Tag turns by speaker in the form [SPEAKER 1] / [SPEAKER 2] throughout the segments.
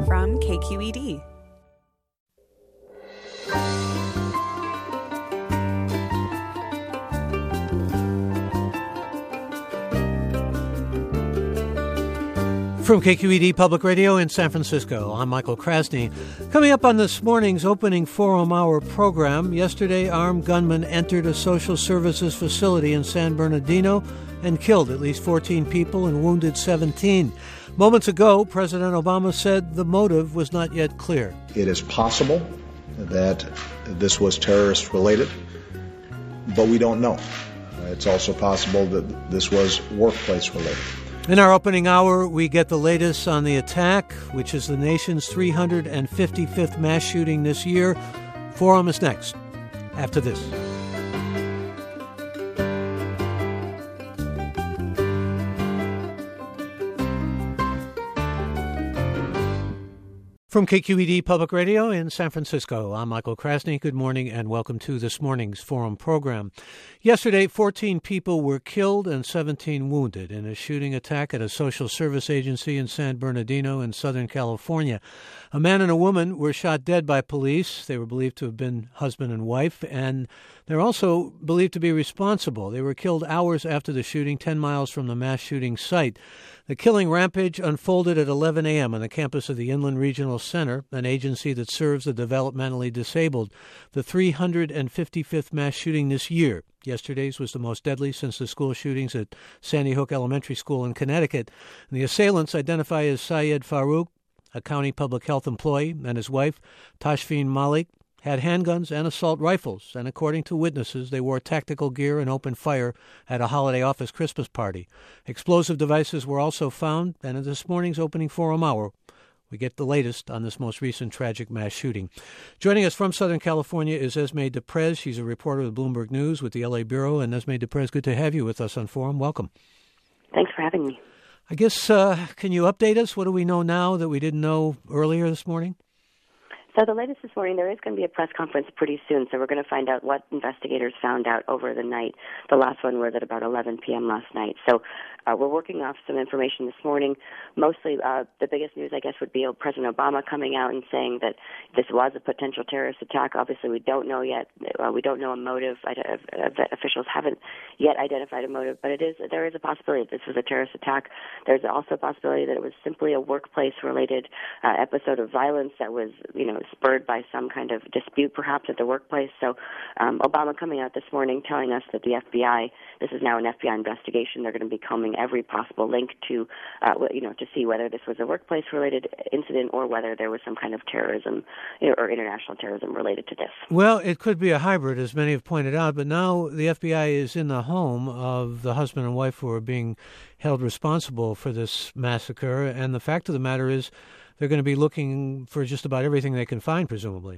[SPEAKER 1] from KQED.
[SPEAKER 2] From KQED Public Radio in San Francisco, I'm Michael Krasny. Coming up on this morning's opening Forum Hour program, yesterday armed gunmen entered a social services facility in San Bernardino and killed at least 14 people and wounded 17. Moments ago, President Obama said the motive was not yet clear.
[SPEAKER 3] It is possible that this was terrorist-related, but we don't know. It's also possible that this was workplace-related.
[SPEAKER 2] In our opening hour, we get the latest on the attack, which is the nation's 355th mass shooting this year. Forum is next, after this. From KQED Public Radio in San Francisco, I'm Michael Krasny. Good morning and welcome to this morning's Forum program. Yesterday, 14 people were killed and 17 wounded in a shooting attack at a social service agency in San Bernardino in Southern California. A man and a woman were shot dead by police. They were believed to have been husband and wife, and they're also believed to be responsible. They were killed hours after the shooting, 10 miles from the mass shooting site. The killing rampage unfolded at 11 a.m. on the campus of the Inland Regional Center, an agency that serves the developmentally disabled. The 355th mass shooting this year. Yesterday's was the most deadly since the school shootings at Sandy Hook Elementary School in Connecticut. And the assailants identify as Syed Farouk, a county public health employee, and his wife, Tashfeen Malik, had handguns and assault rifles, and according to witnesses, they wore tactical gear and opened fire at a holiday office Christmas party. Explosive devices were also found, and in this morning's opening Forum Hour, we get the latest on this most recent tragic mass shooting. Joining us from Southern California is Esme Deprez. She's a reporter with Bloomberg News with the L.A. Bureau. And Esme Deprez, good to have you with us on Forum. Welcome.
[SPEAKER 4] Thanks for having me.
[SPEAKER 2] I guess, can you update us? What do we know now that we didn't know earlier this morning?
[SPEAKER 4] So the latest this morning, there is going to be a press conference pretty soon, so we're going to find out what investigators found out over the night. The last one was at about 11 p.m. last night. So we're working off some information this morning. Mostly the biggest news, I guess, would be President Obama coming out and saying that this was a potential terrorist attack. Obviously, we don't know yet. We don't know a motive. Officials haven't yet identified a motive, but there is a possibility that this was a terrorist attack. There's also a possibility that it was simply a workplace-related episode of violence that was, spurred by some kind of dispute perhaps at the workplace. So Obama coming out this morning telling us that the FBI, this is now an FBI investigation, they're going to be combing every possible link to see whether this was a workplace-related incident or whether there was some kind of terrorism or international terrorism related to this.
[SPEAKER 2] Well, it could be a hybrid, as many have pointed out, but now the FBI is in the home of the husband and wife who are being held responsible for this massacre, and the fact of the matter is they're going to be looking for just about everything they can find, presumably.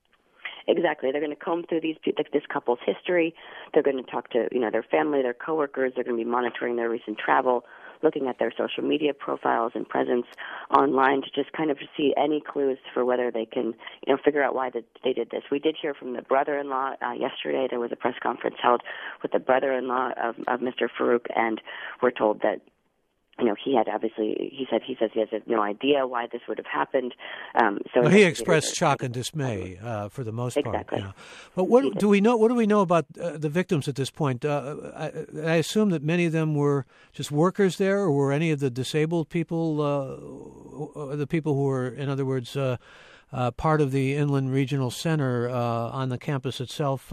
[SPEAKER 4] Exactly. They're going to comb through this couple's history. They're going to talk to their family, their coworkers. They're going to be monitoring their recent travel, looking at their social media profiles and presence online to just kind of see any clues for whether they can figure out why they did this. We did hear from the brother-in-law yesterday. There was a press conference held with the brother-in-law of Mr. Farouk, and we're told that he says he has no idea why this would have happened.
[SPEAKER 2] So he expressed shock and dismay for the most part.
[SPEAKER 4] Exactly.
[SPEAKER 2] But what do we know? What do we know about the victims at this point? I assume that many of them were just workers there, or were any of the disabled people, the people who were, in other words, part of the Inland Regional Center on the campus itself,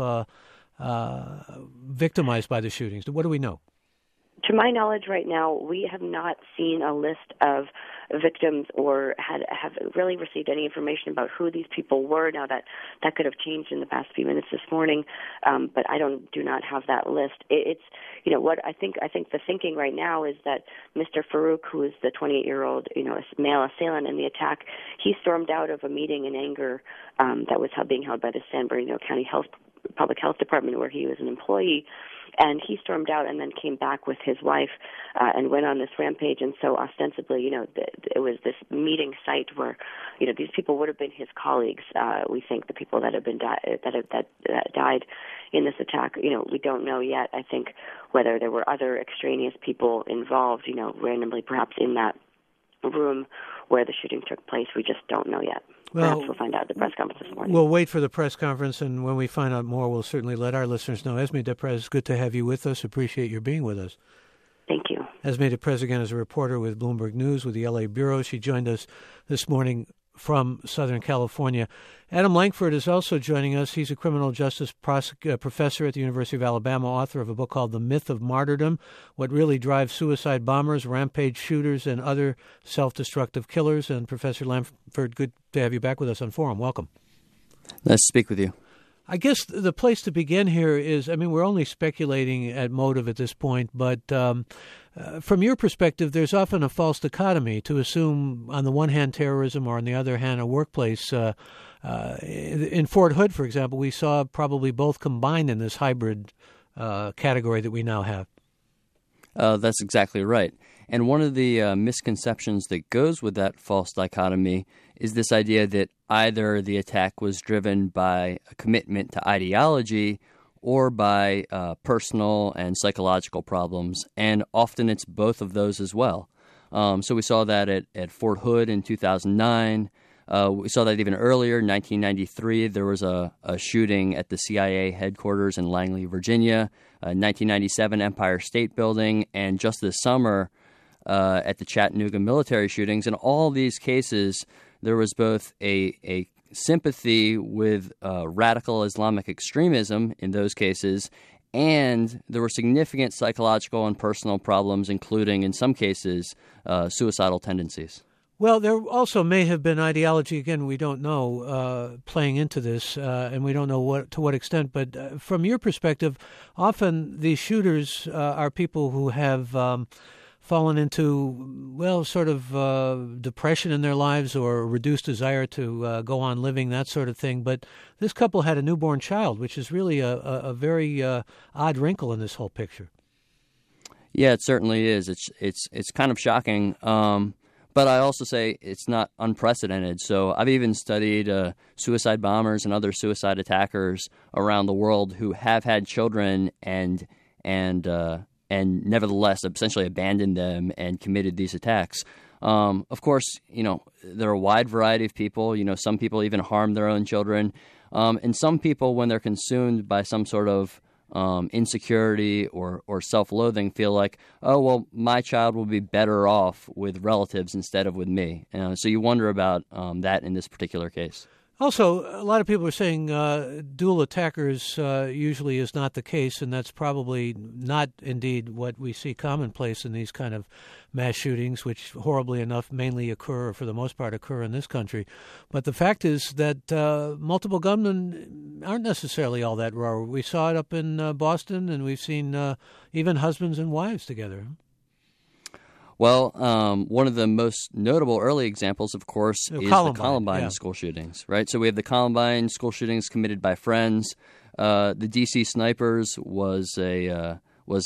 [SPEAKER 2] victimized by the shootings? What do we know?
[SPEAKER 4] To my knowledge right now, we have not seen a list of victims or have really received any information about who these people were. Now that could have changed in the past few minutes this morning, but I do not have that list. It's what I think the thinking right now is that Mr. Farouk, who is the 28-year-old male assailant in the attack, he stormed out of a meeting in anger that was being held by the San Bernardino County Public Health Department, where he was an employee. And he stormed out and then came back with his wife and went on this rampage. And so ostensibly, it was this meeting site where, these people would have been his colleagues. We think the people that have been that died in this attack. We don't know yet. I think whether there were other extraneous people involved, randomly perhaps in that room, where the shooting took place. We just don't know yet.
[SPEAKER 2] Well,
[SPEAKER 4] perhaps we'll find out at the press conference this morning.
[SPEAKER 2] We'll wait for the press conference, and when we find out more, we'll certainly let our listeners know. Esme Deprez, it's good to have you with us. Appreciate your being with us.
[SPEAKER 4] Thank you.
[SPEAKER 2] Esme Deprez, again, is a reporter with Bloomberg News with the L.A. Bureau. She joined us this morning from Southern California. Adam Lankford is also joining us. He's a criminal justice professor at the University of Alabama, author of a book called The Myth of Martyrdom, What Really Drives Suicide Bombers, Rampage Shooters, and Other Self-Destructive Killers. And Professor Lankford, good to have you back with us on Forum. Welcome.
[SPEAKER 1] Nice to speak with you.
[SPEAKER 2] I guess the place to begin here is, we're only speculating at motive at this point, but from your perspective, there's often a false dichotomy to assume, on the one hand, terrorism, or on the other hand, a workplace. In Fort Hood, for example, we saw probably both combined in this hybrid category that we now have.
[SPEAKER 1] That's exactly right. And one of the misconceptions that goes with that false dichotomy is this idea that either the attack was driven by a commitment to ideology or by personal and psychological problems, and often it's both of those as well. So we saw that at Fort Hood in 2009. We saw that even earlier, in 1993, there was a shooting at the CIA headquarters in Langley, Virginia. 1997, Empire State Building, and just this summer at the Chattanooga military shootings. In all these cases, there was both a sympathy with radical Islamic extremism in those cases, and there were significant psychological and personal problems, including, in some cases, suicidal tendencies.
[SPEAKER 2] Well, there also may have been ideology, again, we don't know, playing into this, and we don't know to what extent. But from your perspective, often these shooters are people who have fallen into, sort of depression in their lives or reduced desire to go on living, that sort of thing. But this couple had a newborn child, which is really a very odd wrinkle in this whole picture.
[SPEAKER 1] Yeah, it certainly is. It's kind of shocking. But I also say it's not unprecedented. So I've even studied suicide bombers and other suicide attackers around the world who have had children and nevertheless essentially abandoned them and committed these attacks. Of course, there are a wide variety of people. Some people even harm their own children. And some people, when they're consumed by some sort of insecurity or self-loathing, feel like, oh, well, my child will be better off with relatives instead of with me. So you wonder about that in this particular case.
[SPEAKER 2] Also, a lot of people are saying dual attackers usually is not the case, and that's probably not indeed what we see commonplace in these kind of mass shootings, which horribly enough mainly occur, or for the most part occur in this country. But the fact is that multiple gunmen aren't necessarily all that rare. We saw it up in Boston, and we've seen even husbands and wives together.
[SPEAKER 1] Well, one of the most notable early examples, of course, is the Columbine school shootings, right? So we have the Columbine school shootings committed by friends. The D.C. snipers was a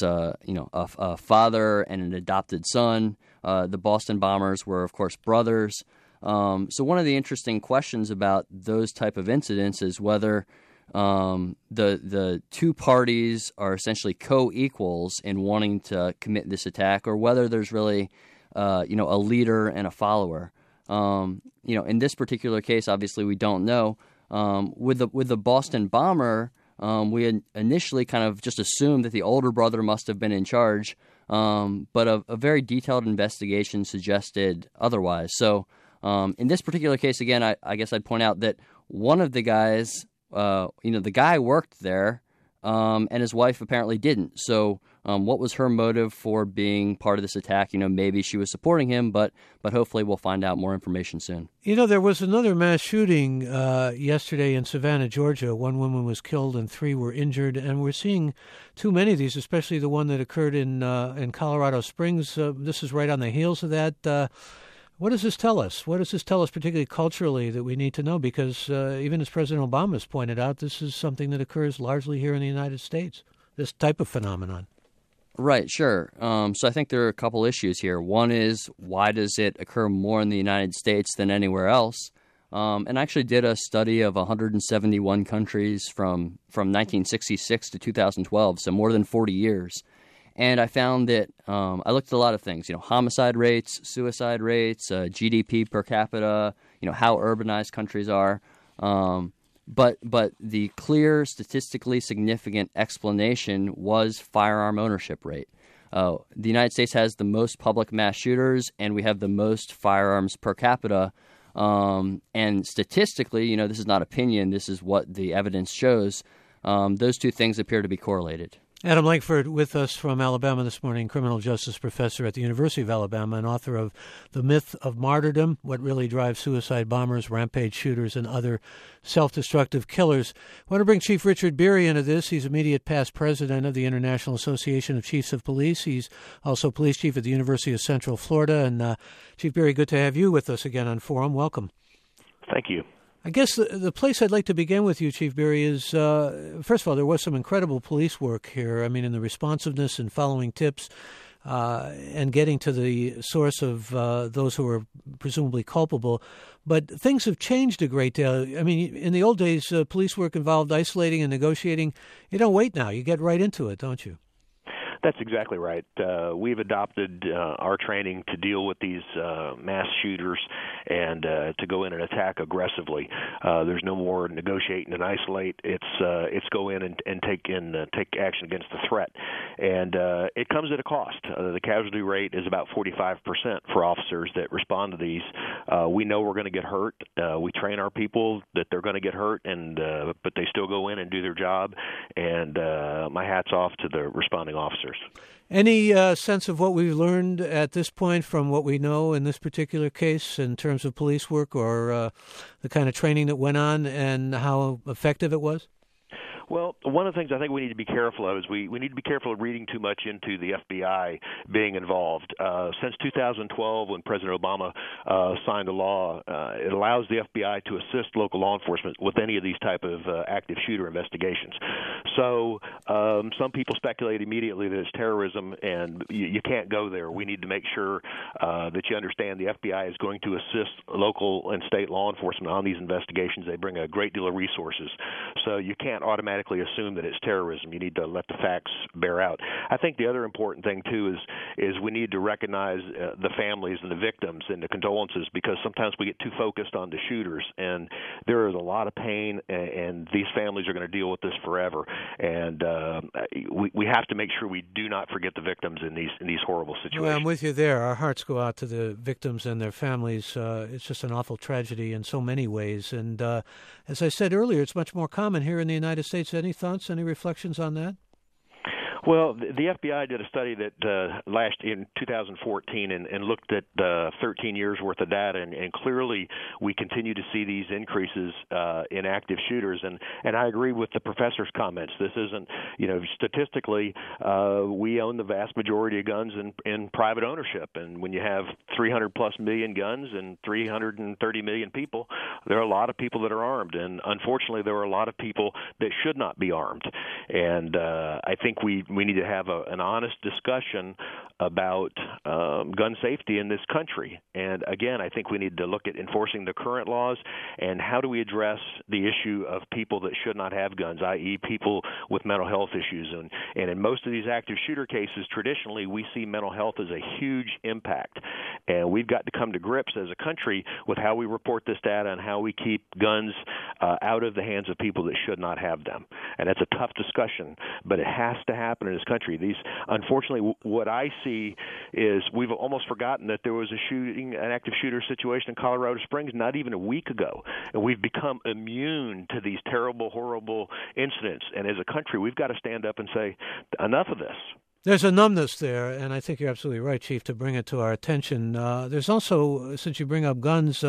[SPEAKER 1] father and an adopted son. The Boston bombers were, of course, brothers. So one of the interesting questions about those type of incidents is whether the two parties are essentially co-equals in wanting to commit this attack, or whether there's really, a leader and a follower. In this particular case, obviously we don't know. With the Boston bomber, we had initially kind of just assumed that the older brother must have been in charge, but a very detailed investigation suggested otherwise. So in this particular case, again, I guess I'd point out that one of the guys, the guy worked there, and his wife apparently didn't. So what was her motive for being part of this attack? Maybe she was supporting him, but hopefully we'll find out more information soon.
[SPEAKER 2] There was another mass shooting yesterday in Savannah, Georgia. One woman was killed and 3 were injured, and we're seeing too many of these, especially the one that occurred in Colorado Springs. This is right on the heels of that. What does this tell us? What does this tell us, particularly culturally, that we need to know? Because even as President Obama has pointed out, this is something that occurs largely here in the United States, this type of phenomenon.
[SPEAKER 1] Right, sure. So I think there are a couple issues here. One is, why does it occur more in the United States than anywhere else? And I actually did a study of 171 countries from 1966 to 2012, so more than 40 years. And I found that I looked at a lot of things, homicide rates, suicide rates, GDP per capita, how urbanized countries are. But the clear, statistically significant explanation was firearm ownership rate. The United States has the most public mass shooters, and we have the most firearms per capita. And statistically, this is not opinion, this is what the evidence shows. Those two things appear to be correlated.
[SPEAKER 2] Adam Lankford with us from Alabama this morning, criminal justice professor at the University of Alabama and author of The Myth of Martyrdom, What Really Drives Suicide Bombers, Rampage Shooters, and Other Self-Destructive Killers. I want to bring Chief Richard Beery into this. He's immediate past president of the International Association of Chiefs of Police. He's also police chief at the University of Central Florida. And Chief Beery, good to have you with us again on Forum. Welcome.
[SPEAKER 5] Thank you.
[SPEAKER 2] I guess the place I'd like to begin with you, Chief Beery, is, first of all, there was some incredible police work here. I mean, in the responsiveness and following tips and getting to the source of those who were presumably culpable. But things have changed a great deal. I mean, in the old days, police work involved isolating and negotiating. You don't wait now. You get right into it, don't you?
[SPEAKER 5] That's exactly right. We've adopted our training to deal with these mass shooters and to go in and attack aggressively. There's no more negotiate and isolate. It's go in and take action against the threat, and it comes at a cost. The casualty rate is about 45% for officers that respond to these. We know we're going to get hurt. We train our people that they're going to get hurt, but they still go in and do their job. And my hat's off to the responding officers.
[SPEAKER 2] Any sense of what we've learned at this point from what we know in this particular case in terms of police work or the kind of training that went on and how effective it was?
[SPEAKER 5] Well, one of the things I think we need to be careful of is we need to be careful of reading too much into the FBI being involved. Since 2012, when President Obama signed a law, it allows the FBI to assist local law enforcement with any of these type of active shooter investigations. So some people speculate immediately that it's terrorism, and you can't go there. We need to make sure that you understand the FBI is going to assist local and state law enforcement on these investigations. They bring a great deal of resources. So you can't automatically assume that it's terrorism. You need to let the facts bear out. I think the other important thing, too, is we need to recognize the families and the victims and the condolences, because sometimes we get too focused on the shooters, and there is a lot of pain, and these families are going to deal with this forever. And we have to make sure we do not forget the victims in these horrible situations.
[SPEAKER 2] Well, I'm with you there. Our hearts go out to the victims and their families. It's just an awful tragedy in so many ways. And as I said earlier, it's much more common here in the United States. Any thoughts, any reflections on that?
[SPEAKER 5] Well, the FBI did a study that in 2014 and looked at 13 years worth of data, and clearly we continue to see these increases in active shooters. And I agree with the professor's comments. This isn't, statistically, we own the vast majority of guns in private ownership. And when you have 300 plus million guns and 330 million people, there are a lot of people that are armed. And unfortunately, there are a lot of people that should not be armed. And I think we need to have an honest discussion about gun safety in this country. And again, I think we need to look at enforcing the current laws and how do we address the issue of people that should not have guns, i.e. people with mental health issues. And in most of these active shooter cases, traditionally, we see mental health as a huge impact. And we've got to come to grips as a country with how we report this data and how we keep guns out of the hands of people that should not have them. And that's a tough discussion, but it has to happen in this country. Unfortunately, what I see is we've almost forgotten that there was an active shooter situation in Colorado Springs not even a week ago, and we've become immune to these terrible, horrible incidents. And as a country, we've got to stand up and say, enough of this.
[SPEAKER 2] There's a numbness there, and I think you're absolutely right, Chief, to bring it to our attention. There's also, since you bring up guns,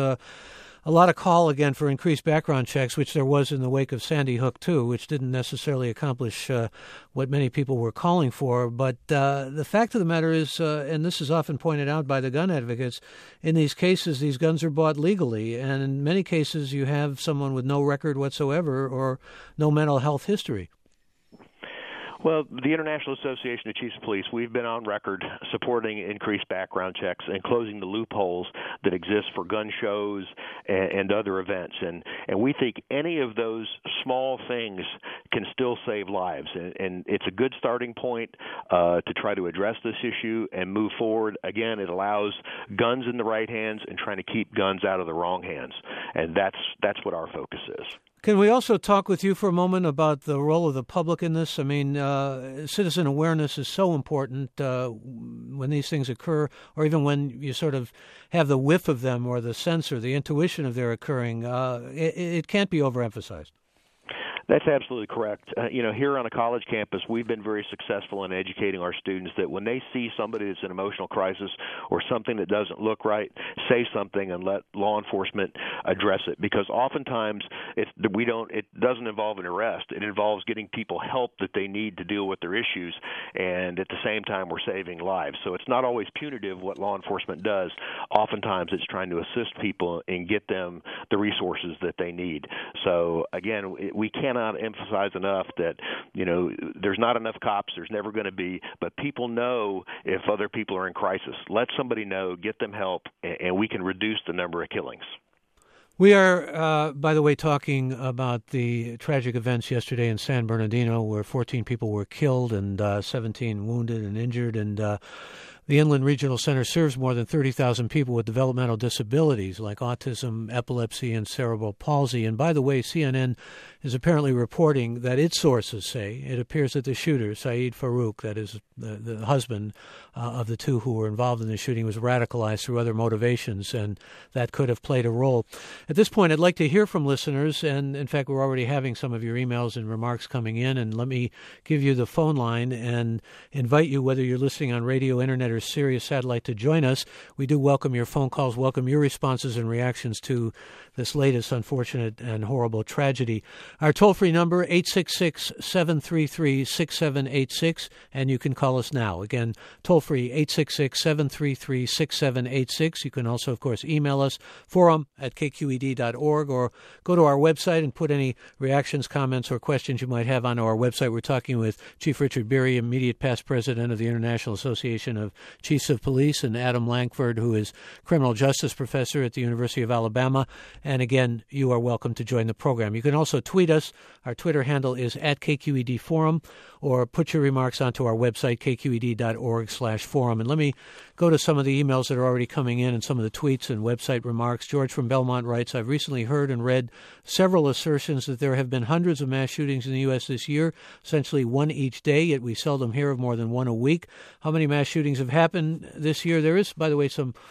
[SPEAKER 2] a lot of call again for increased background checks, which there was in the wake of Sandy Hook, too, which didn't necessarily accomplish what many people were calling for. But the fact of the matter is, and this is often pointed out by the gun advocates, in these cases, these guns are bought legally. And in many cases, you have someone with no record whatsoever or no mental health history.
[SPEAKER 5] Well, the International Association of Chiefs of Police, we've been on record supporting increased background checks and closing the loopholes that exist for gun shows and other events. And we think any of those small things can still save lives. And it's a good starting point to try to address this issue and move forward. Again, it allows guns in the right hands and trying to keep guns out of the wrong hands. And that's what our focus is.
[SPEAKER 2] Can we also talk with you for a moment about the role of the public in this? I mean, citizen awareness is so important when these things occur, or even when you sort of have the whiff of them or the sense or the intuition of their occurring. It can't be overemphasized.
[SPEAKER 5] That's absolutely correct. Here on a college campus, we've been very successful in educating our students that when they see somebody that's in emotional crisis or something that doesn't look right, say something and let law enforcement address it. Because oftentimes it doesn't involve an arrest. It involves getting people help that they need to deal with their issues, and at the same time we're saving lives. So it's not always punitive what law enforcement does. Oftentimes it's trying to assist people and get them the resources that they need. So again, we cannot emphasize enough that there's not enough cops, there's never going to be, but people know if other people are in crisis. Let somebody know, get them help, and we can reduce the number of killings.
[SPEAKER 2] We are, by the way, talking about the tragic events yesterday in San Bernardino where 14 people were killed and 17 wounded and injured, and the Inland Regional Center serves more than 30,000 people with developmental disabilities like autism, epilepsy, and cerebral palsy. And by the way, CNN is apparently reporting that its sources say it appears that the shooter, Saeed Farouk, that is the husband of the two who were involved in the shooting, was radicalized through other motivations, and that could have played a role. At this point, I'd like to hear from listeners, and in fact, we're already having some of your emails and remarks coming in, and let me give you the phone line and invite you, whether you're listening on radio, internet, or Sirius Satellite, to join us. We do welcome your phone calls, welcome your responses and reactions to this latest unfortunate and horrible tragedy. Our toll-free number, 866-733-6786, and you can call us now. Again, toll-free, 866-733-6786. You can also, of course, email us, forum@kqed.org, or go to our website and put any reactions, comments, or questions you might have on our website. We're talking with Chief Richard Beery, immediate past president of the International Association of Chiefs of Police, and Adam Lankford, who is criminal justice professor at the University of Alabama. And again, you are welcome to join the program. You can also tweet us. Our Twitter handle is @KQED Forum, or put your remarks onto our website, kqed.org/forum. And let me go to some of the emails that are already coming in and some of the tweets and website remarks. George from Belmont writes, I've recently heard and read several assertions that there have been hundreds of mass shootings in the U.S. this year, essentially one each day, yet we seldom hear of more than one a week. How many mass shootings have happened this year? There is, by the way, some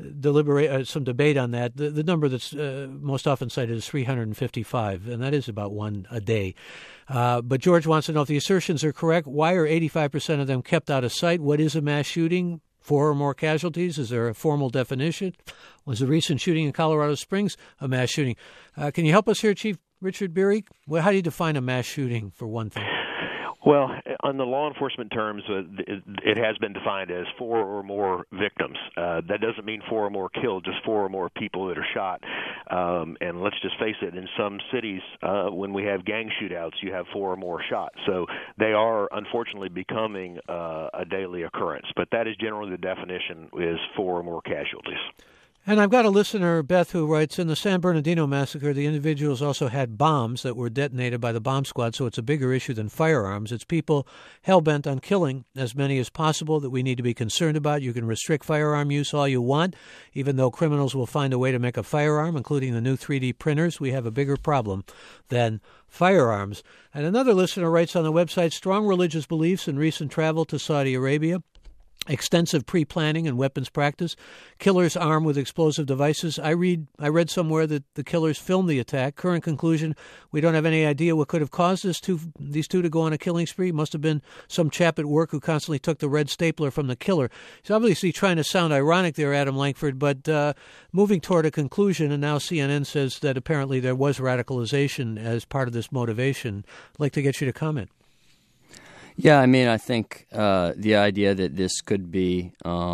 [SPEAKER 2] debate on that. The number that's most often cited is 355, and that is about one a day. But George wants to know if the assertions are correct. Why are 85% of them kept out of sight? What is a mass shooting? 4 or more casualties? Is there a formal definition? Was the recent shooting in Colorado Springs a mass shooting? Can you help us here, Chief Richard Beery? Well, how do you define a mass shooting, for one thing?
[SPEAKER 5] Well, on the law enforcement terms, it has been defined as 4 or more victims. That doesn't mean 4 or more killed, just 4 or more people that are shot. And let's just face it, in some cities, when we have gang shootouts, you have 4 or more shot. So they are, unfortunately, becoming a daily occurrence. But that is generally the definition, is 4 or more casualties.
[SPEAKER 2] And I've got a listener, Beth, who writes, in the San Bernardino massacre, the individuals also had bombs that were detonated by the bomb squad, so it's a bigger issue than firearms. It's people hell-bent on killing as many as possible that we need to be concerned about. You can restrict firearm use all you want, even though criminals will find a way to make a firearm, including the new 3D printers. We have a bigger problem than firearms. And another listener writes on the website, strong religious beliefs and recent travel to Saudi Arabia, extensive pre-planning and weapons practice, killers armed with explosive devices. I read somewhere that the killers filmed the attack. Current conclusion, we don't have any idea what could have caused these two to go on a killing spree. Must have been some chap at work who constantly took the red stapler from the killer. He's obviously trying to sound ironic there, Adam Lankford, but moving toward a conclusion, and now CNN says that apparently there was radicalization as part of this motivation. I'd like to get you to comment.
[SPEAKER 1] Yeah, I mean, I think the idea that this could be,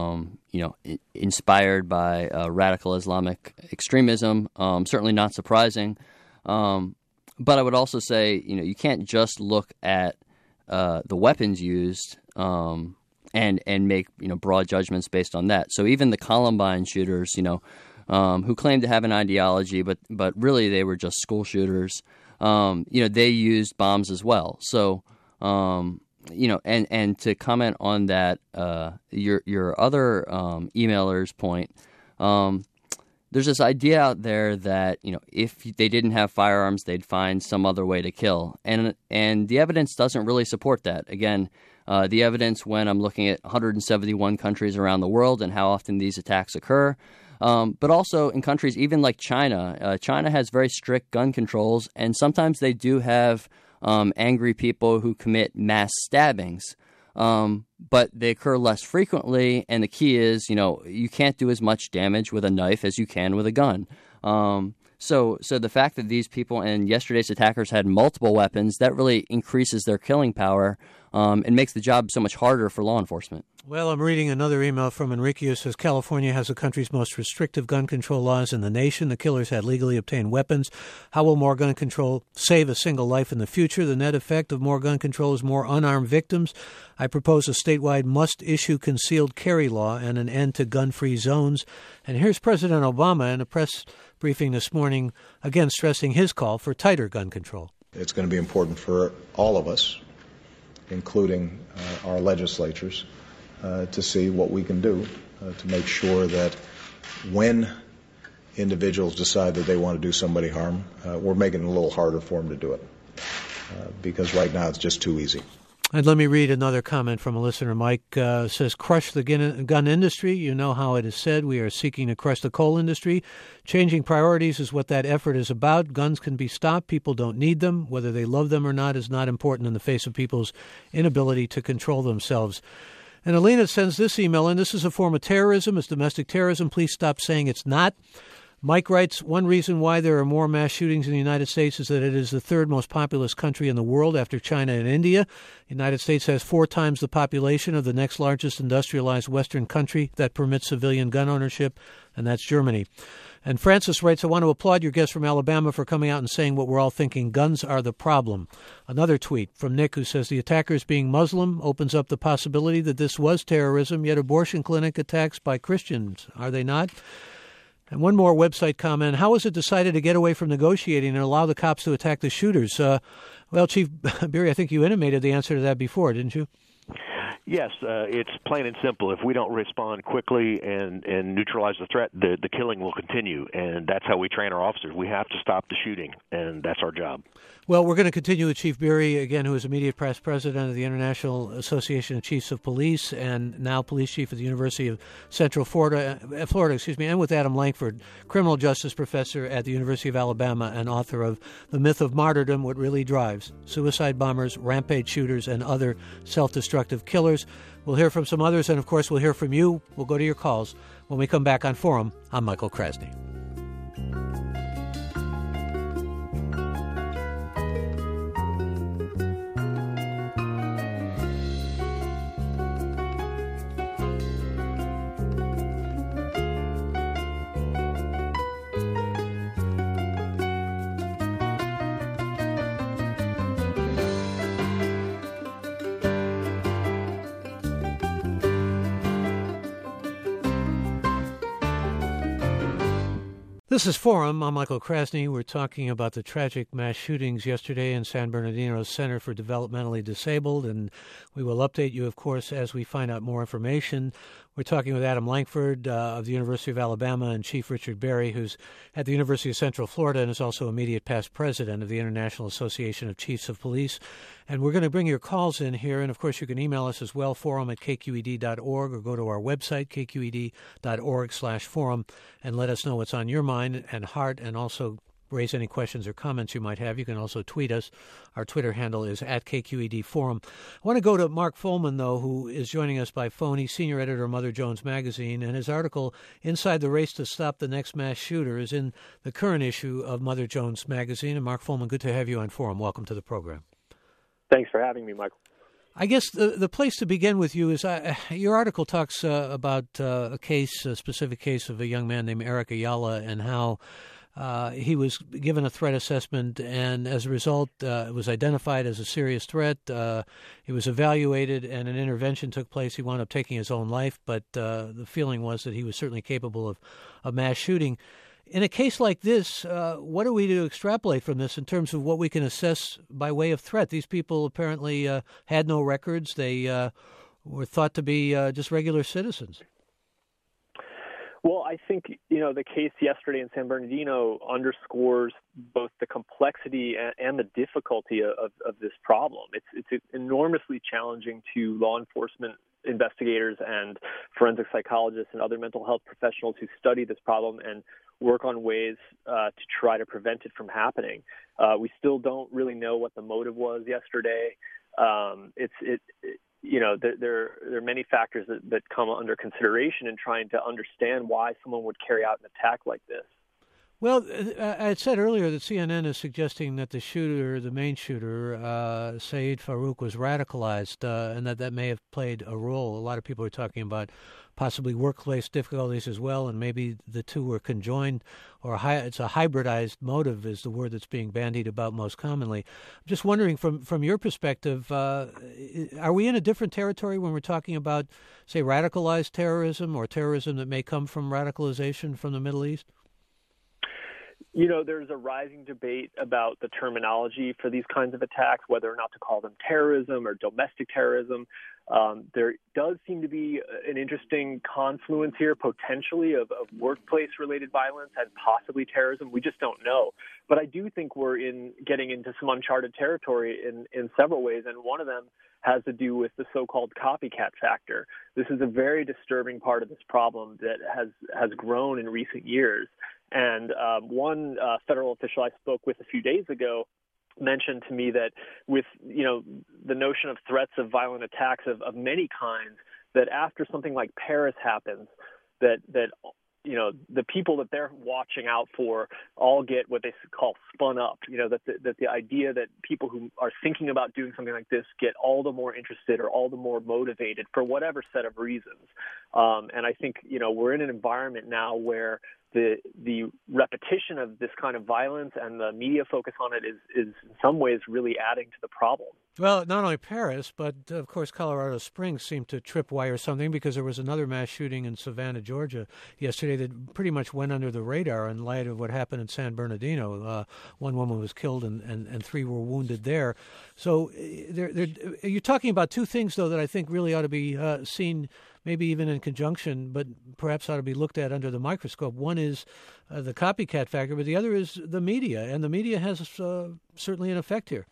[SPEAKER 1] inspired by radical Islamic extremism, certainly not surprising. But I would also say, you can't just look at the weapons used, and make broad judgments based on that. So even the Columbine shooters, who claimed to have an ideology, but really they were just school shooters. They used bombs as well. So and to comment on that, your other emailer's point. There's this idea out there that, if they didn't have firearms, they'd find some other way to kill. And the evidence doesn't really support that. Again, the evidence when I'm looking at 171 countries around the world and how often these attacks occur, but also in countries even like China. China has very strict gun controls, and sometimes they do have angry people who commit mass stabbings. But they occur less frequently, and the key is, you can't do as much damage with a knife as you can with a gun. So the fact that these people and yesterday's attackers had multiple weapons, that really increases their killing power and makes the job so much harder for law enforcement.
[SPEAKER 2] Well, I'm reading another email from Enrique who says California has the country's most restrictive gun control laws in the nation. The killers had legally obtained weapons. How will more gun control save a single life in the future? The net effect of more gun control is more unarmed victims. I propose a statewide must-issue concealed carry law and an end to gun-free zones. And here's President Obama in a press briefing this morning, again stressing his call for tighter gun control.
[SPEAKER 3] It's going to be important for all of us, including our legislatures, to see what we can do to make sure that when individuals decide that they want to do somebody harm, we're making it a little harder for them to do it, because right now it's just too easy.
[SPEAKER 2] And let me read another comment from a listener. Mike says, crush the gun industry. You know how it is said. We are seeking to crush the coal industry. Changing priorities is what that effort is about. Guns can be stopped. People don't need them. Whether they love them or not is not important in the face of people's inability to control themselves. And Alina sends this email in. This is a form of terrorism. It's domestic terrorism. Please stop saying it's not. Mike writes, one reason why there are more mass shootings in the United States is that it is the third most populous country in the world after China and India. The United States has 4 times the population of the next largest industrialized Western country that permits civilian gun ownership, and that's Germany. And Francis writes, I want to applaud your guest from Alabama for coming out and saying what we're all thinking. Guns are the problem. Another tweet from Nick who says the attackers being Muslim opens up the possibility that this was terrorism, yet abortion clinic attacks by Christians. Are they not? And one more website comment. How was it decided to get away from negotiating and allow the cops to attack the shooters? Well, Chief Beery, I think you intimated the answer to that before, didn't you?
[SPEAKER 5] Yes, it's plain and simple. If we don't respond quickly and neutralize the threat, the killing will continue, and that's how we train our officers. We have to stop the shooting, and that's our job.
[SPEAKER 2] Well, we're going to continue with Chief Beery, again, who is immediate past president of the International Association of Chiefs of Police and now police chief at the University of Central Florida, and with Adam Lankford, criminal justice professor at the University of Alabama and author of The Myth of Martyrdom, What Really Drives Suicide Bombers, Rampage Shooters, and Other Self-Destructive Killers. We'll hear from some others, and of course, we'll hear from you. We'll go to your calls when we come back on Forum. I'm Michael Krasny. This is Forum. I'm Michael Krasny. We're talking about the tragic mass shootings yesterday in San Bernardino's Center for Developmentally Disabled, and we will update you, of course, as we find out more information. We're talking with Adam Lankford of the University of Alabama and Chief Richard Beery, who's at the University of Central Florida and is also immediate past president of the International Association of Chiefs of Police. And we're going to bring your calls in here, and of course you can email us as well, forum@kqed.org, or go to our website, kqed.org/forum, and let us know what's on your mind and heart, and also raise any questions or comments you might have. You can also tweet us. Our Twitter handle is @KQED Forum. I want to go to Mark Fullman, though, who is joining us by phone. He's senior editor of Mother Jones Magazine, and his article, Inside the Race to Stop the Next Mass Shooter, is in the current issue of Mother Jones Magazine. And Mark Fullman, good to have you on Forum. Welcome to the program.
[SPEAKER 6] Thanks for having me, Michael.
[SPEAKER 2] I guess the place to begin with you is your article talks about a specific case of a young man named Eric Ayala, and how He was given a threat assessment, and as a result, it was identified as a serious threat. He was evaluated, and an intervention took place. He wound up taking his own life, but the feeling was that he was certainly capable of mass shooting. In a case like this, what are we to extrapolate from this in terms of what we can assess by way of threat? These people apparently had no records. They were thought to be just regular citizens.
[SPEAKER 6] Well, I think, the case yesterday in San Bernardino underscores both the complexity and the difficulty of this problem. It's enormously challenging to law enforcement investigators and forensic psychologists and other mental health professionals who study this problem and work on ways to try to prevent it from happening. We still don't really know what the motive was yesterday. There are many factors that come under consideration in trying to understand why someone would carry out an attack like this.
[SPEAKER 2] Well, I had said earlier that CNN is suggesting that the main shooter, Saeed Farook, was radicalized, and that may have played a role. A lot of people are talking about possibly workplace difficulties as well, and maybe the two were conjoined, or it's a hybridized motive is the word that's being bandied about most commonly. I'm just wondering, from your perspective, are we in a different territory when we're talking about, say, radicalized terrorism or terrorism that may come from radicalization from the Middle East?
[SPEAKER 6] There's a rising debate about the terminology for these kinds of attacks, whether or not to call them terrorism or domestic terrorism. There does seem to be an interesting confluence here, potentially, of workplace-related violence and possibly terrorism. We just don't know. But I do think we're getting into some uncharted territory in several ways, and one of them has to do with the so-called copycat factor. This is a very disturbing part of this problem that has grown in recent years. And one federal official I spoke with a few days ago mentioned to me that with, the notion of threats of violent attacks of many kinds, that after something like Paris happens, that the people that they're watching out for all get what they call spun up, that the idea that people who are thinking about doing something like this get all the more interested or all the more motivated for whatever set of reasons. And I think, we're in an environment now where the repetition of this kind of violence and the media focus on it is in some ways really adding to the problem.
[SPEAKER 2] Well, not only Paris, but of course Colorado Springs seemed to tripwire something, because there was another mass shooting in Savannah, Georgia yesterday that pretty much went under the radar in light of what happened in San Bernardino. One woman was killed and three were wounded there. So you're talking about two things, though, that I think really ought to be seen maybe even in conjunction, but perhaps ought to be looked at under the microscope. One is the copycat factor, but the other is the media, and the media has certainly an effect here.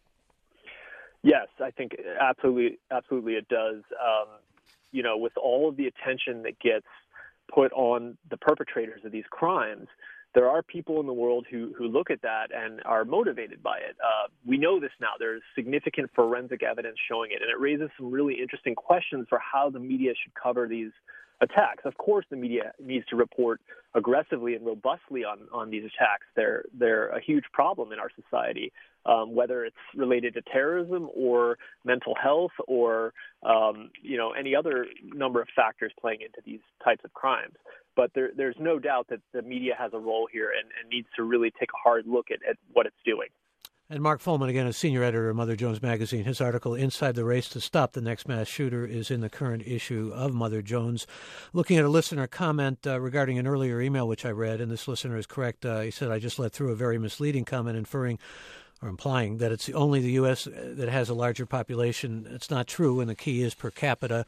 [SPEAKER 6] Yes, I think absolutely it does. With all of the attention that gets put on the perpetrators of these crimes, there are people in the world who look at that and are motivated by it. We know this now. There's significant forensic evidence showing it, and it raises some really interesting questions for how the media should cover these attacks. Of course, the media needs to report aggressively and robustly on these attacks. They're a huge problem in our society, whether it's related to terrorism or mental health or any other number of factors playing into these types of crimes. But there's no doubt that the media has a role here and needs to really take a hard look at what it's doing.
[SPEAKER 2] And Mark Fullman, again, is senior editor of Mother Jones Magazine. His article, Inside the Race to Stop the Next Mass Shooter, is in the current issue of Mother Jones. Looking at a listener comment regarding an earlier email which I read, and this listener is correct. He said, I just let through a very misleading comment implying that it's only the U.S. that has a larger population. It's not true, and the key is per capita.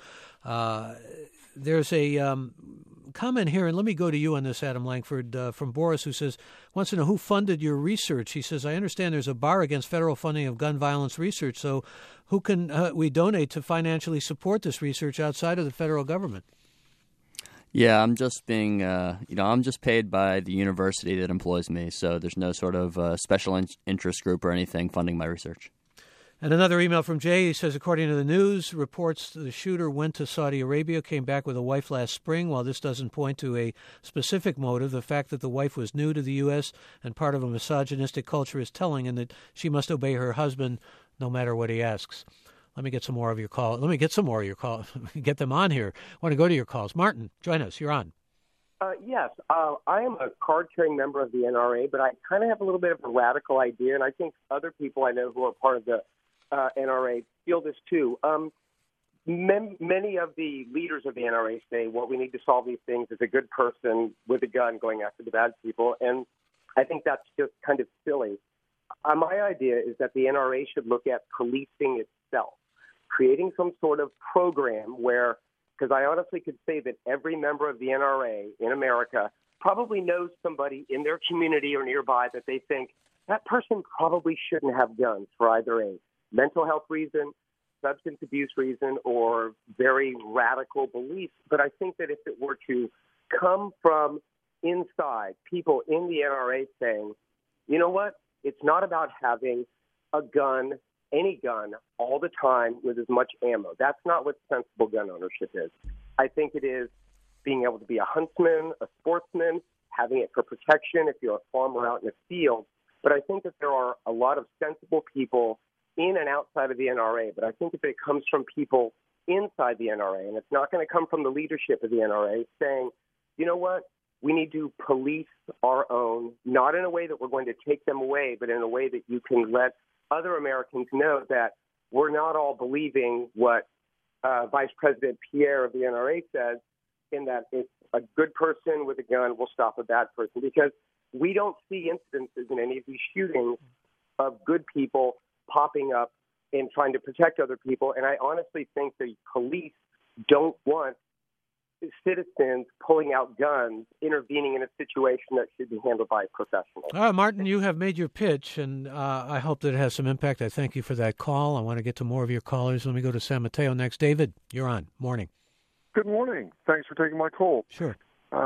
[SPEAKER 2] There's a comment here, and let me go to you on this, Adam Langford, from Boris, who wants to know who funded your research. He says, I understand there's a bar against federal funding of gun violence research, so who can we donate to financially support this research outside of the federal government?
[SPEAKER 1] Yeah, I'm just being, I'm just paid by the university that employs me, so there's no sort of special interest group or anything funding my research.
[SPEAKER 2] And another email from Jay. He says, according to the news reports, the shooter went to Saudi Arabia, came back with a wife last spring. While this doesn't point to a specific motive, the fact that the wife was new to the U.S. and part of a misogynistic culture is telling, and that she must obey her husband no matter what he asks. Let me get some more of your calls. Get them on here. I want to go to your calls. Martin, join us. You're on.
[SPEAKER 7] Yes, I am a card-carrying member of the NRA, but I kind of have a little bit of a radical idea, and I think other people I know who are part of the NRA feel this too. Many of the leaders of the NRA say, well, we need to solve these things as a good person with a gun going after the bad people, and I think that's just kind of silly. My idea is that the NRA should look at policing itself, creating some sort of program where, because I honestly could say that every member of the NRA in America probably knows somebody in their community or nearby that they think that person probably shouldn't have guns for either a mental health reason, substance abuse reason, or very radical beliefs. But I think that if it were to come from inside, people in the NRA saying, you know what, it's not about having a gun, any gun, all the time with as much ammo. That's not what sensible gun ownership is. I think it is being able to be a huntsman, a sportsman, having it for protection if you're a farmer out in the field. But I think that there are a lot of sensible people in and outside of the NRA. But I think if it comes from people inside the NRA, and it's not going to come from the leadership of the NRA saying, you know what, we need to police our own, not in a way that we're going to take them away, but in a way that you can let other Americans know that we're not all believing what Vice President Pierre of the NRA says, in that if a good person with a gun will stop a bad person, because we don't see incidences in any of these shootings of good people popping up and trying to protect other people. And I honestly think the police don't want citizens pulling out guns, intervening in a situation that should be handled by professionals.
[SPEAKER 2] Martin, you have made your pitch, and I hope that it has some impact. I thank you for that call. I want to get to more of your callers. Let me go to San Mateo next. David, you're on. Morning.
[SPEAKER 8] Good morning. Thanks for taking my call.
[SPEAKER 2] Sure.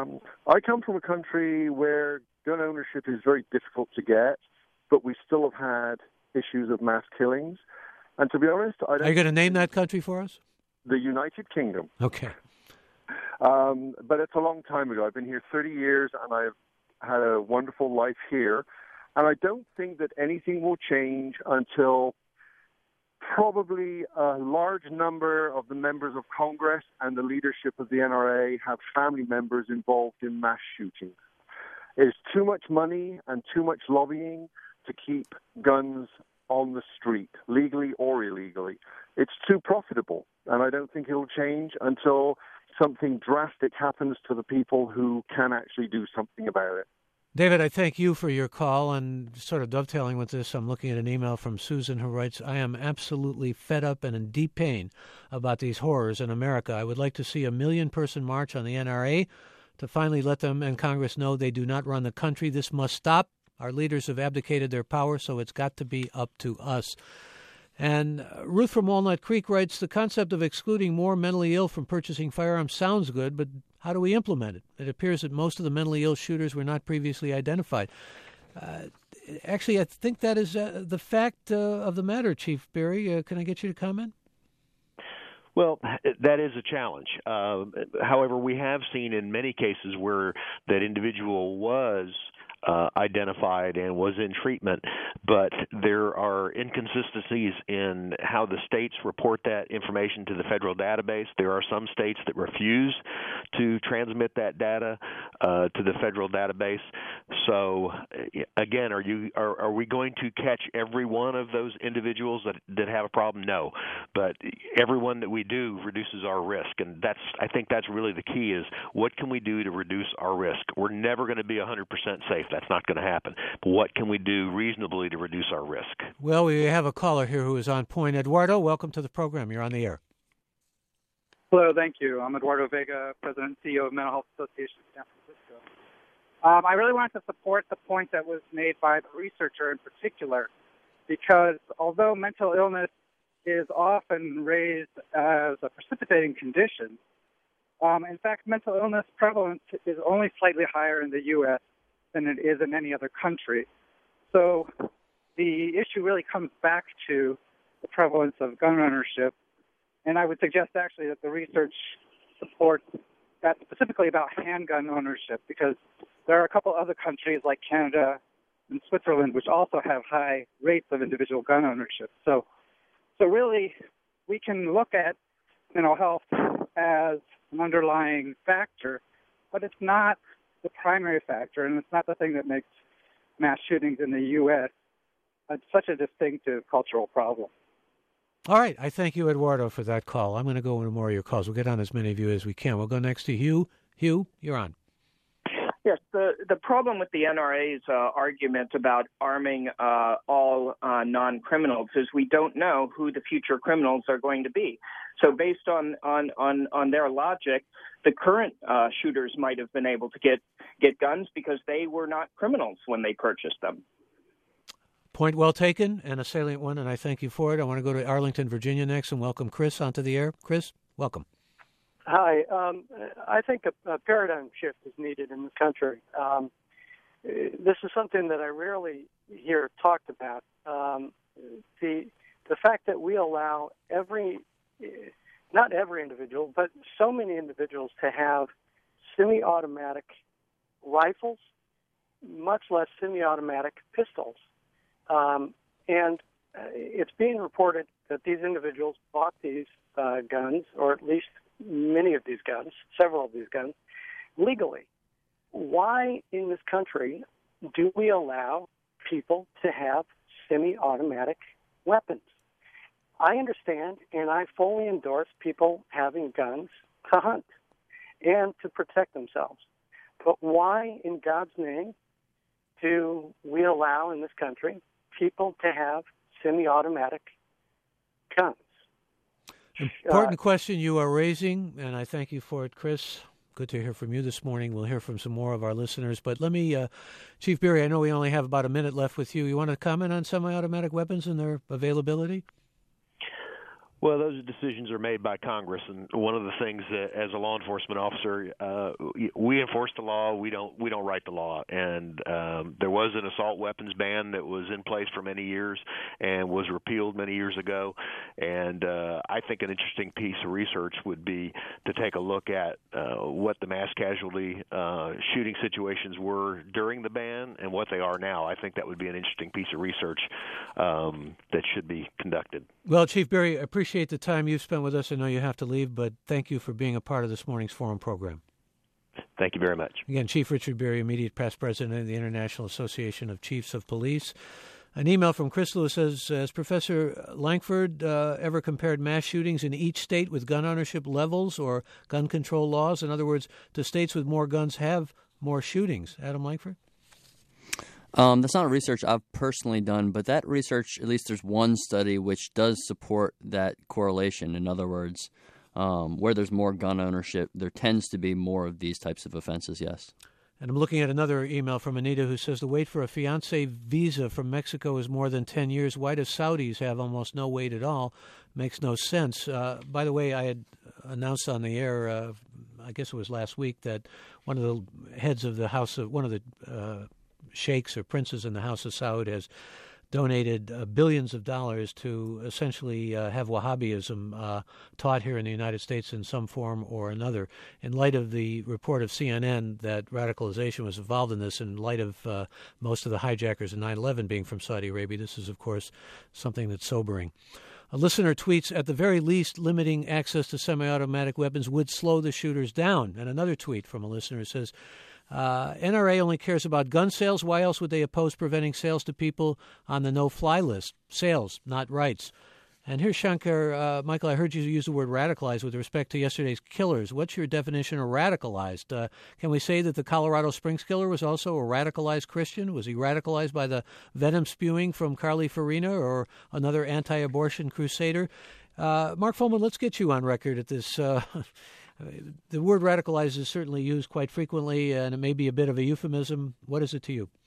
[SPEAKER 8] I come from a country where gun ownership is very difficult to get, but we still have had issues of mass killings. And to be honest, I don't...
[SPEAKER 2] Are you going to name that country for us?
[SPEAKER 8] The United Kingdom.
[SPEAKER 2] Okay.
[SPEAKER 8] But it's a long time ago. I've been here 30 years, and I've had a wonderful life here. And I don't think that anything will change until probably a large number of the members of Congress and the leadership of the NRA have family members involved in mass shootings. There's too much money and too much lobbying to keep guns on the street, legally or illegally. It's too profitable, and I don't think it'll change until something drastic happens to the people who can actually do something about it.
[SPEAKER 2] David, I thank you for your call, and sort of dovetailing with this, I'm looking at an email from Susan who writes, I am absolutely fed up and in deep pain about these horrors in America. I would like to see a 1 million-person march on the NRA to finally let them and Congress know they do not run the country. This must stop. Our leaders have abdicated their power, so it's got to be up to us. And Ruth from Walnut Creek writes, the concept of excluding more mentally ill from purchasing firearms sounds good, but how do we implement it? It appears that most of the mentally ill shooters were not previously identified. Actually, I think that is the fact of the matter, Chief Berry. Can I get you to comment?
[SPEAKER 5] Well, that is a challenge. However, we have seen in many cases where that individual was identified and was in treatment, but there are inconsistencies in how the states report that information to the federal database. There are some states that refuse to transmit that data to the federal database. So, again, are we going to catch every one of those individuals that have a problem? No, but everyone that we do reduces our risk, and I think that's really the key: is what can we do to reduce our risk? We're never going to be 100% safe. That's not going to happen. But what can we do reasonably to reduce our risk?
[SPEAKER 2] Well, we have a caller here who is on point. Eduardo, welcome to the program. You're on the air.
[SPEAKER 9] Hello, thank you. I'm Eduardo Vega, President and CEO of Mental Health Association of San Francisco. I really wanted to support the point that was made by the researcher in particular, because although mental illness is often raised as a precipitating condition, in fact, mental illness prevalence is only slightly higher in the U.S. than it is in any other country. So the issue really comes back to the prevalence of gun ownership. And I would suggest actually that the research supports that specifically about handgun ownership, because there are a couple other countries like Canada and Switzerland which also have high rates of individual gun ownership. So really we can look at mental health as an underlying factor but it's not the primary factor, and it's not the thing that makes mass shootings in the U.S. Such a distinctive cultural problem.
[SPEAKER 2] All right. I thank you, Eduardo, for that call. I'm going to go into more of your calls. We'll get on as many of you as we can. We'll go next to Hugh. Hugh, you're on.
[SPEAKER 10] Yes, the problem with the NRA's argument about arming all non-criminals is we don't know who the future criminals are going to be. So based on their logic, the current shooters might have been able to get guns because they were not criminals when they purchased them.
[SPEAKER 2] Point well taken, and a salient one, and I thank you for it. I want to go to Arlington, Virginia next and welcome Chris onto the air. Chris, welcome.
[SPEAKER 11] Hi. I think a paradigm shift is needed in this country. This is something that I rarely hear talked about. The fact that we allow not every individual, but so many individuals to have semi-automatic rifles, much less semi-automatic pistols. And it's being reported that these individuals bought these guns, or at least many of these guns, several of these guns, legally. Why in this country do we allow people to have semi-automatic weapons? I understand and I fully endorse people having guns to hunt and to protect themselves. But why in God's name do we allow in this country people to have semi-automatic guns?
[SPEAKER 2] Important question you are raising, and I thank you for it, Chris. Good to hear from you this morning. We'll hear from some more of our listeners. But let me, Chief Beery, I know we only have about a minute left with you. You want to comment on semi-automatic weapons and their availability?
[SPEAKER 5] Well, those decisions are made by Congress, and one of the things that, as a law enforcement officer, we enforce the law. We don't write the law. And there was an assault weapons ban that was in place for many years and was repealed many years ago. And I think an interesting piece of research would be to take a look at what the mass casualty shooting situations were during the ban and what they are now. I think that would be an interesting piece of research that should be conducted.
[SPEAKER 2] Well, Chief Beery, I appreciate the time you've spent with us. I know you have to leave, but thank you for being a part of this morning's Forum program.
[SPEAKER 5] Thank you very much.
[SPEAKER 2] Again, Chief Richard Beery, immediate past president of the International Association of Chiefs of Police. An email from Chris Lewis says, has Professor Lankford ever compared mass shootings in each state with gun ownership levels or gun control laws? In other words, do states with more guns have more shootings? Adam Lankford?
[SPEAKER 1] That's not research I've personally done, but that research, at least there's one study which does support that correlation. In other words, where there's more gun ownership, there tends to be more of these types of offenses, yes.
[SPEAKER 2] And I'm looking at another email from Anita who says the wait for a fiancé visa from Mexico is more than 10 years. Why do Saudis have almost no wait at all? Makes no sense. By the way, I had announced on the air, I guess it was last week, that one of the heads of the house of one of the sheikhs or princes in the House of Saud has donated billions of dollars to essentially have Wahhabism taught here in the United States in some form or another. In light of the report of CNN that radicalization was involved in this, in light of most of the hijackers in 9/11 being from Saudi Arabia, this is, of course, something that's sobering. A listener tweets, at the very least, limiting access to semi-automatic weapons would slow the shooters down. And another tweet from a listener says, NRA only cares about gun sales. Why else would they oppose preventing sales to people on the no-fly list? Sales, not rights. And here's Shankar. Michael, I heard you use the word radicalized with respect to yesterday's killers. What's your definition of radicalized? Can we say that the Colorado Springs killer was also a radicalized Christian? Was he radicalized by the venom spewing from Carly Farina or another anti-abortion crusader? Mark Fullman, let's get you on record at this. The word radicalized is certainly used quite frequently, and it may be a bit of a euphemism. What is it to you?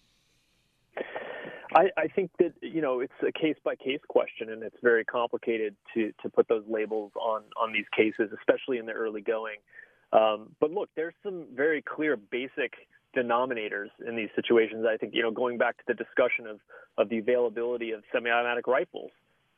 [SPEAKER 6] I think that, it's a case-by-case question, and it's very complicated to put those labels on these cases, especially in the early going. But look, there's some very clear basic denominators in these situations. I think, going back to the discussion of the availability of semi-automatic rifles,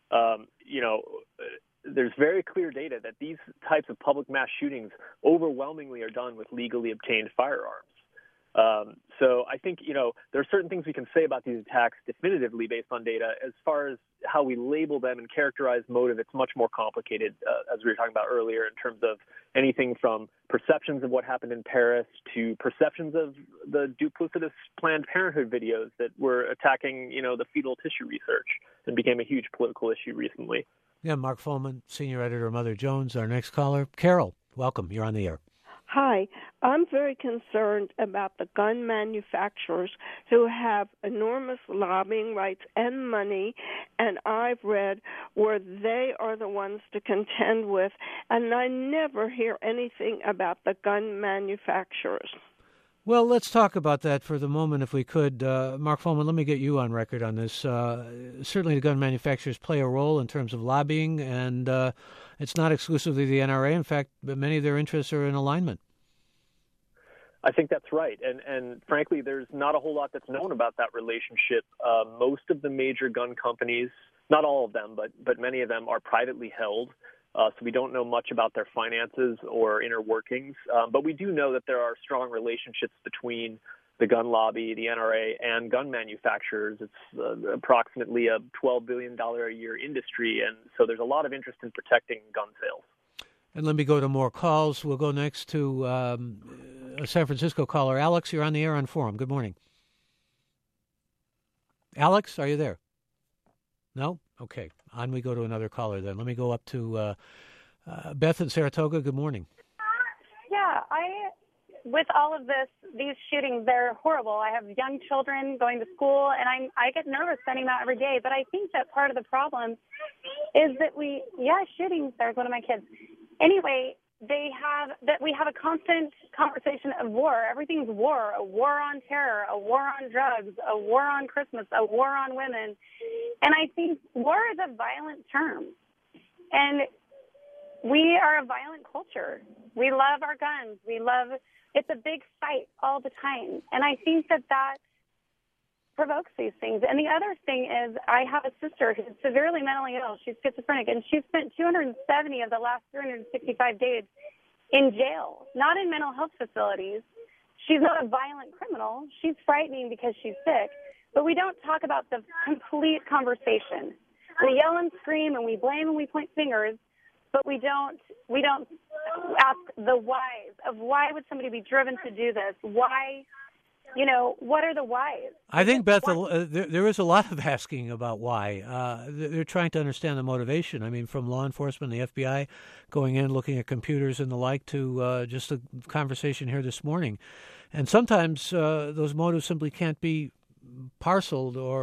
[SPEAKER 6] there's very clear data that these types of public mass shootings overwhelmingly are done with legally obtained firearms. So I think, there are certain things we can say about these attacks definitively based on data. As far as how we label them and characterize motive, it's much more complicated, as we were talking about earlier, in terms of anything from perceptions of what happened in Paris to perceptions of the duplicitous Planned Parenthood videos that were attacking, the fetal tissue research and became a huge political issue recently.
[SPEAKER 2] Yeah, Mark Follman, senior editor of Mother Jones. Our next caller, Carol, welcome. You're on the air.
[SPEAKER 12] Hi. I'm very concerned about the gun manufacturers who have enormous lobbying rights and money, and I've read where they are the ones to contend with, and I never hear anything about the gun manufacturers.
[SPEAKER 2] Well, let's talk about that for the moment, if we could. Mark Follman, let me get you on record on this. Certainly the gun manufacturers play a role in terms of lobbying, and it's not exclusively the NRA. In fact, many of their interests are in alignment.
[SPEAKER 6] I think that's right. And frankly, there's not a whole lot that's known about that relationship. Most of the major gun companies, not all of them, but many of them are privately held. So we don't know much about their finances or inner workings. But we do know that there are strong relationships between the gun lobby, the NRA, and gun manufacturers. It's approximately a $12 billion a year industry. And so there's a lot of interest in protecting gun sales.
[SPEAKER 2] And let me go to more calls. We'll go next to a San Francisco caller. Alex, you're on the air on Forum. Good morning. Alex, are you there? No? Okay. On we go to another caller then. Let me go up to Beth in Saratoga. Good morning.
[SPEAKER 13] Yeah, with all of these shootings, they're horrible. I have young children going to school, and I get nervous sending them out every day. But I think that part of the problem is that shootings. There's one of my kids. Anyway, we have a constant conversation of war. Everything's war. A war on terror, a war on drugs, a war on Christmas, a war on women. And I think war is a violent term. And we are a violent culture. We love our guns. It's a big fight all the time. And I think that provokes these things. And the other thing is I have a sister who's severely mentally ill. She's schizophrenic, and she's spent 270 of the last 365 days in jail, not in mental health facilities. She's not a violent criminal. She's frightening because she's sick. But we don't talk about the complete conversation. We yell and scream, and we blame, and we point fingers, but we don't ask the whys of why would somebody be driven to do this? Why? What are the whys?
[SPEAKER 2] I think, Beth, there is a lot of asking about why. They're trying to understand the motivation. I mean, from law enforcement, the FBI going in, looking at computers and the like, to just a conversation here this morning. And sometimes those motives simply can't be parsed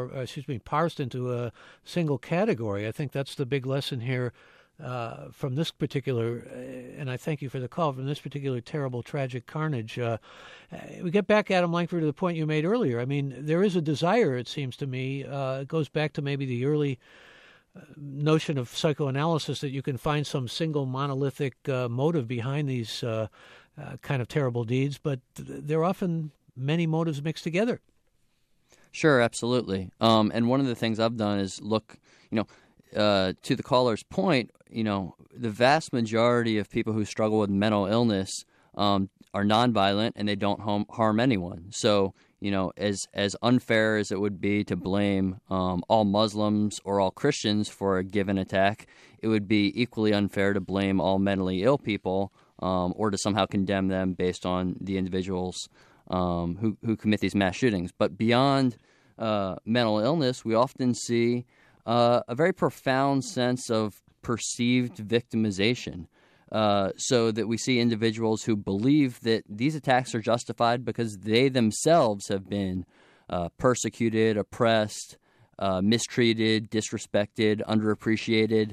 [SPEAKER 2] into a single category. I think that's the big lesson here from this particular, and I thank you for the call, from this particular terrible, tragic carnage. We get back, Adam Lankford, to the point you made earlier. I mean, there is a desire, it seems to me, it goes back to maybe the early notion of psychoanalysis, that you can find some single monolithic motive behind these kind of terrible deeds, but there are often many motives mixed together.
[SPEAKER 1] Sure, absolutely. And one of the things I've done is look, to the caller's point, the vast majority of people who struggle with mental illness are nonviolent, and they don't harm anyone. So, as unfair as it would be to blame all Muslims or all Christians for a given attack, it would be equally unfair to blame all mentally ill people or to somehow condemn them based on the individuals who commit these mass shootings. But beyond mental illness, we often see a very profound sense of perceived victimization, so that we see individuals who believe that these attacks are justified because they themselves have been persecuted, oppressed, mistreated, disrespected, underappreciated,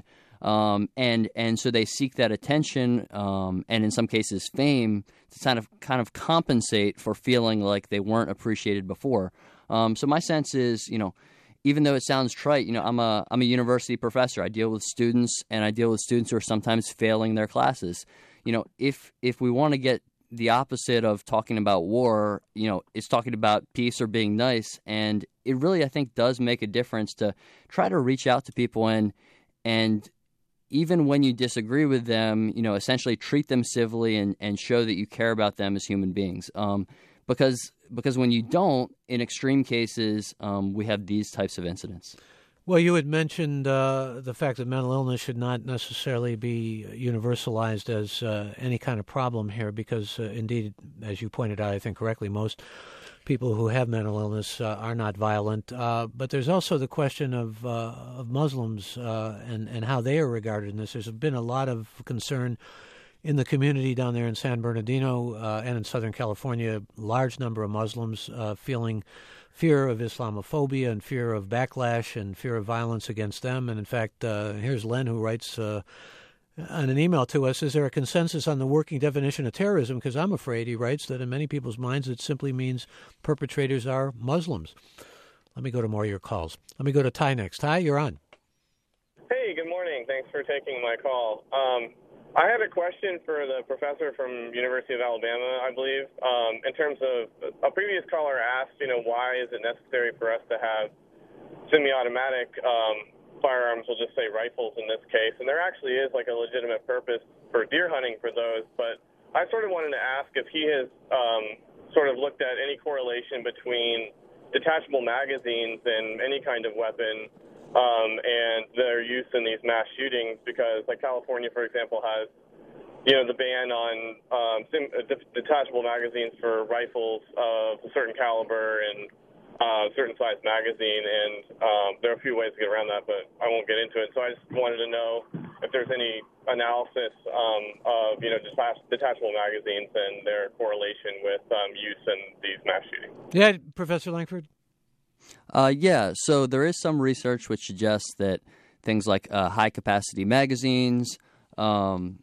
[SPEAKER 1] and so they seek that attention and in some cases fame to kind of compensate for feeling like they weren't appreciated before. So my sense is, even though it sounds trite, I'm a university professor. I deal with students, and I deal with students who are sometimes failing their classes. If we want to get the opposite of talking about war, it's talking about peace or being nice, and it really, I think, does make a difference to try to reach out to people and even when you disagree with them, essentially treat them civilly and show that you care about them as human beings. Because when you don't, in extreme cases, we have these types of incidents.
[SPEAKER 2] Well, you had mentioned the fact that mental illness should not necessarily be universalized as any kind of problem here because, indeed, as you pointed out, I think correctly, most people who have mental illness are not violent. But there's also the question of Muslims and how they are regarded in this. There's been a lot of concern in the community down there in San Bernardino and in Southern California, large number of Muslims feeling fear of Islamophobia and fear of backlash and fear of violence against them. And in fact, here's Len who writes on an email to us, is there a consensus on the working definition of terrorism? Because I'm afraid, he writes, that in many people's minds it simply means perpetrators are Muslims. Let me go to more of your calls. Let me go to Ty next. Ty, you're on.
[SPEAKER 14] Hey, good morning. Thanks for taking my call. I had a question for the professor from University of Alabama, I believe, in terms of a previous caller asked, why is it necessary for us to have semi-automatic firearms, we'll just say rifles in this case, and there actually is like a legitimate purpose for deer hunting for those, but I sort of wanted to ask if he has sort of looked at any correlation between detachable magazines and any kind of weapon and their use in these mass shootings, because like California, for example, has the ban on detachable magazines for rifles of a certain caliber and certain size magazine, and there are a few ways to get around that, but I won't get into it. So I just wanted to know if there's any analysis of detachable magazines and their correlation with use in these mass shootings.
[SPEAKER 2] Yeah, Professor Langford.
[SPEAKER 1] So there is some research which suggests that things like high-capacity magazines, weapons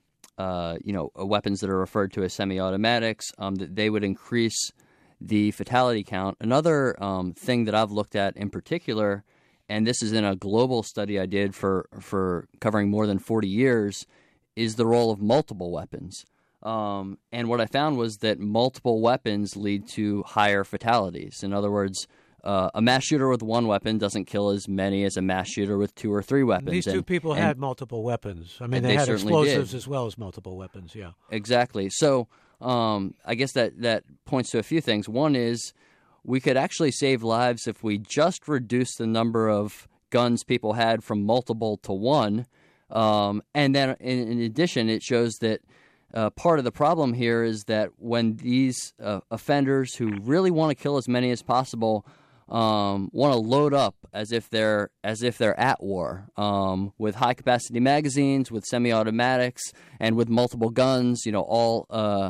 [SPEAKER 1] that are referred to as semi-automatics, that they would increase the fatality count. Another thing that I've looked at in particular, and this is in a global study I did for covering more than 40 years, is the role of multiple weapons. And what I found was that multiple weapons lead to higher fatalities. In other words, a mass shooter with one weapon doesn't kill as many as a mass shooter with two or three weapons.
[SPEAKER 2] These two people had multiple weapons. I mean, they had explosives as well as multiple weapons, yeah.
[SPEAKER 1] Exactly. So I guess that points to a few things. One is we could actually save lives if we just reduce the number of guns people had from multiple to one. And then in addition, it shows that part of the problem here is that when these offenders who really want to kill as many as possible want to load up as if they're at war, with high capacity magazines, with semi-automatics, and with multiple guns, all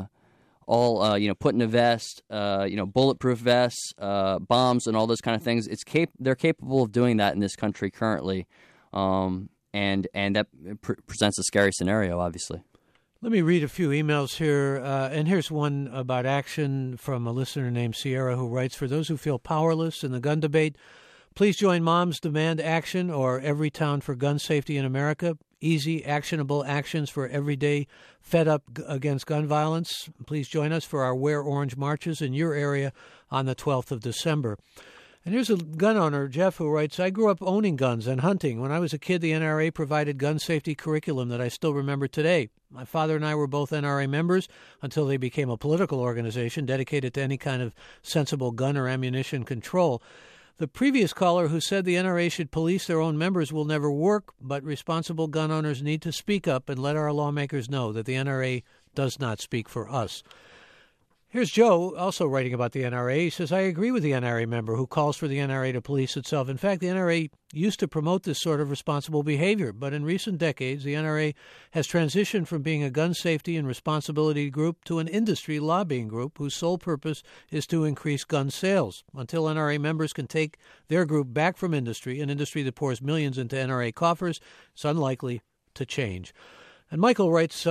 [SPEAKER 1] put in a vest, bulletproof vests, bombs, and all those kind of things. They're capable of doing that in this country currently, and that presents a scary scenario, obviously.
[SPEAKER 2] Let me read a few emails here, and here's one about action from a listener named Sierra who writes, for those who feel powerless in the gun debate, please join Moms Demand Action or Every Town for Gun Safety in America. Easy, actionable actions for everyday fed up against gun violence. Please join us for our Wear Orange marches in your area on the 12th of December. And here's a gun owner, Jeff, who writes, I grew up owning guns and hunting. When I was a kid, the NRA provided gun safety curriculum that I still remember today. My father and I were both NRA members until they became a political organization dedicated to any kind of sensible gun or ammunition control. The previous caller who said the NRA should police their own members will never work, but responsible gun owners need to speak up and let our lawmakers know that the NRA does not speak for us. Here's Joe, also writing about the NRA. He says, I agree with the NRA member who calls for the NRA to police itself. In fact, the NRA used to promote this sort of responsible behavior, but in recent decades, the NRA has transitioned from being a gun safety and responsibility group to an industry lobbying group whose sole purpose is to increase gun sales. Until NRA members can take their group back from industry, an industry that pours millions into NRA coffers, it's unlikely to change. And Michael writes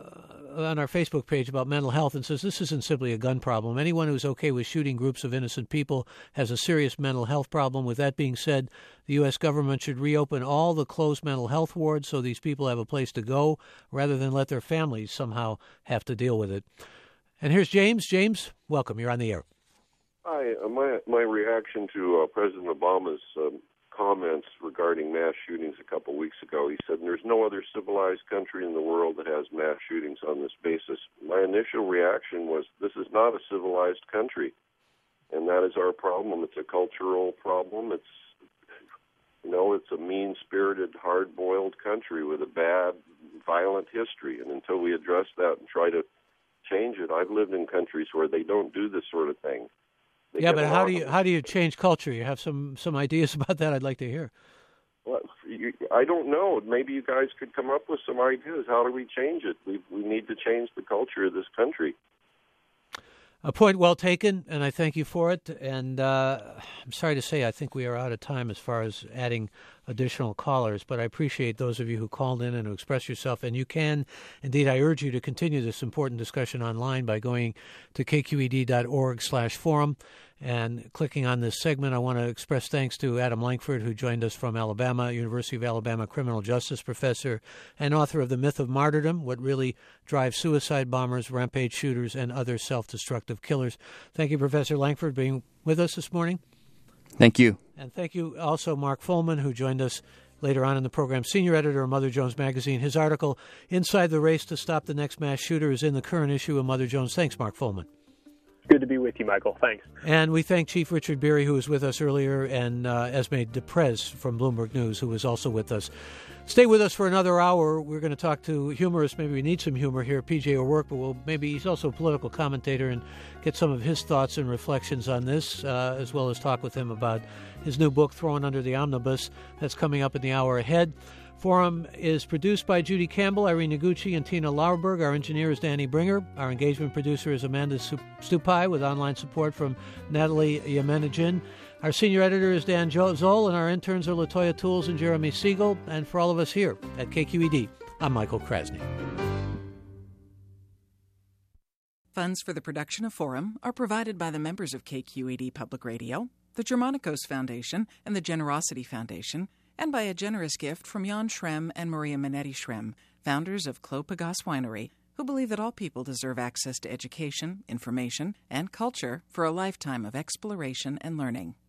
[SPEAKER 2] on our Facebook page about mental health and says this isn't simply a gun problem. Anyone who's okay with shooting groups of innocent people has a serious mental health problem. With that being said, the U.S. government should reopen all the closed mental health wards so these people have a place to go rather than let their families somehow have to deal with it. And here's James. James, welcome. You're on the air.
[SPEAKER 15] Hi. My reaction to President Obama's comments regarding mass shootings a couple of weeks ago. He said there's no other civilized country in the world that has mass shootings on this basis. My initial reaction was this is not a civilized country. and that is our problem. It's a cultural problem. It's a mean-spirited, hard-boiled country with a bad, violent history. And until we address that and try to change it, I've lived in countries where they don't do this sort of thing.
[SPEAKER 2] Yeah, but how do you change culture? You have some ideas about that I'd like to hear.
[SPEAKER 15] Well, I don't know. Maybe you guys could come up with some ideas. How do we change it? We need to change the culture of this country.
[SPEAKER 2] A point well taken, and I thank you for it. And I'm sorry to say I think we are out of time as far as adding additional callers, but I appreciate those of you who called in and who expressed yourself. And you can, indeed, I urge you to continue this important discussion online by going to kqed.org/forum and clicking on this segment. I want to express thanks to Adam Lankford, who joined us from Alabama, University of Alabama criminal justice professor and author of The Myth of Martyrdom, What Really Drives Suicide Bombers, Rampage Shooters, and Other Self-Destructive Killers. Thank you, Professor Lankford, for being with us this morning.
[SPEAKER 1] Thank you.
[SPEAKER 2] And thank you also, Mark Fullman, who joined us later on in the program, senior editor of Mother Jones Magazine. His article, Inside the Race to Stop the Next Mass Shooter, is in the current issue of Mother Jones. Thanks, Mark Fullman.
[SPEAKER 6] Good to be with you, Michael. Thanks.
[SPEAKER 2] And we thank Chief Richard Beery, who was with us earlier, and Esme Deprez from Bloomberg News, who was also with us. Stay with us for another hour. We're going to talk to humorist. Maybe we need some humor here, P.J. O'Rourke, but maybe he's also a political commentator, and get some of his thoughts and reflections on this, as well as talk with him about his new book, Thrown Under the Omnibus, that's coming up in the hour ahead. Forum is produced by Judy Campbell, Irene Noguchi, and Tina Lauerberg. Our engineer is Danny Bringer. Our engagement producer is Amanda Stupai, with online support from Natalie Yemenidjian. Our senior editor is Dan Zoll, and our interns are Latoya Tools and Jeremy Siegel. And for all of us here at KQED, I'm Michael Krasny.
[SPEAKER 16] Funds for the production of Forum are provided by the members of KQED Public Radio, the Germanicos Foundation, and the Generosity Foundation, and by a generous gift from Jan Schrem and Maria Minetti Schrem, founders of Clos Pegase Winery, who believe that all people deserve access to education, information, and culture for a lifetime of exploration and learning.